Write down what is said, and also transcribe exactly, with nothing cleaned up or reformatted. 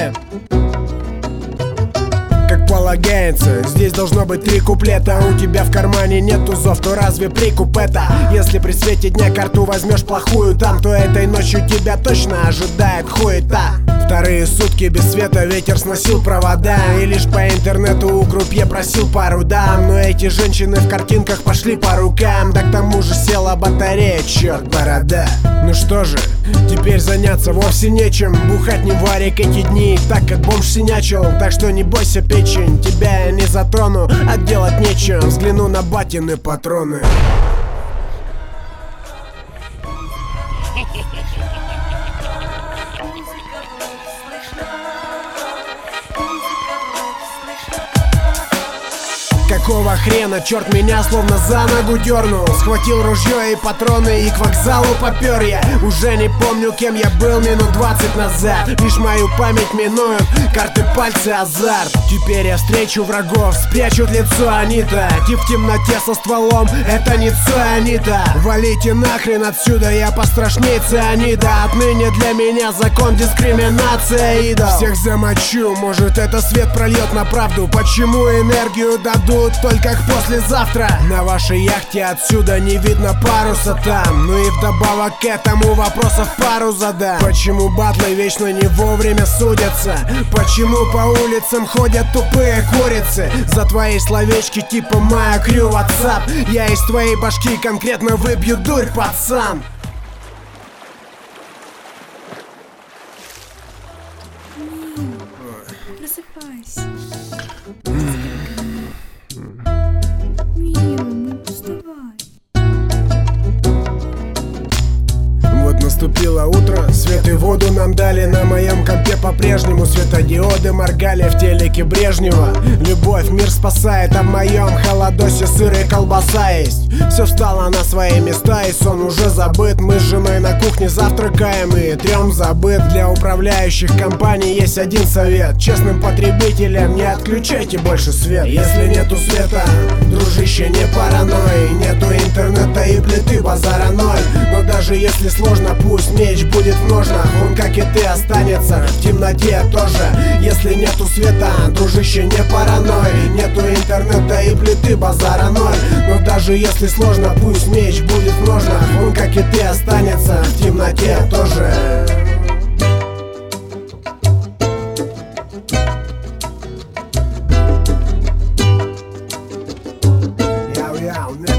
Рэп. Как полагается, здесь должно быть три куплета. У тебя в кармане нет тузов, то разве прикуп это? Если при свете дня карту возьмешь плохую там, то этой ночью тебя точно ожидает хуета. Вторые сутки без света, ветер сносил провода, и лишь по интернету у крупье просил пару дам. Но эти женщины в картинках пошли по рукам, да к тому же села батарея, черт борода. Ну что же, теперь заняться вовсе нечем. Бухать не варик эти дни, так как бомж синячил. Так что не бойся, печень, тебя я не затрону, а делать нечем, взгляну на батины патроны. Какого хрена, черт меня словно за ногу дернул. Схватил ружье и патроны и к вокзалу попер я. Уже не помню, кем я был минут двадцать назад. Лишь мою память минуют карты, пальцы, азарт. Теперь я встречу врагов, спрячут лицо они-то. Ти в темноте со стволом, это не цианита. Валите нахрен отсюда, я пострашней цианида. Отныне для меня закон дискриминация идол. Всех замочу, может это свет прольет на правду. Почему энергию дадут только к послезавтра? На вашей яхте отсюда не видно паруса там. Ну и вдобавок к этому вопросов пару задам. Почему батлы вечно не вовремя судятся? Почему по улицам ходят тупые курицы? За твои словечки типа моя крю WhatsApp я из твоей башки конкретно выбью дурь, пацан. Просыпайся. Милый, вставай. Вот наступило утро, свет и воду нам дали. На моем компе по-прежнему светодиоды моргали. В телеке Брежнева любовь мир спасает, а в моем холодосе сыр и колбаса есть. Все встало на свои места и сон уже забыт. Мы с женой на кухне завтракаем и трем забыт. Для управляющих компаний есть один совет: честным потребителям не отключайте больше свет. Если нету света, дружище, не паранойи. Нету интернета и плиты, базара ноль. Но даже если сложно, пусть меч будет в ножнах. Он, как и ты, останется в темноте тоже. Если нету света, дружище, не паранойи. Нету интернета и плиты, базара ноль. Но даже если сложно, пусть меч будет в ножнах. Он, как и ты, останется в темноте тоже. Яу-яу,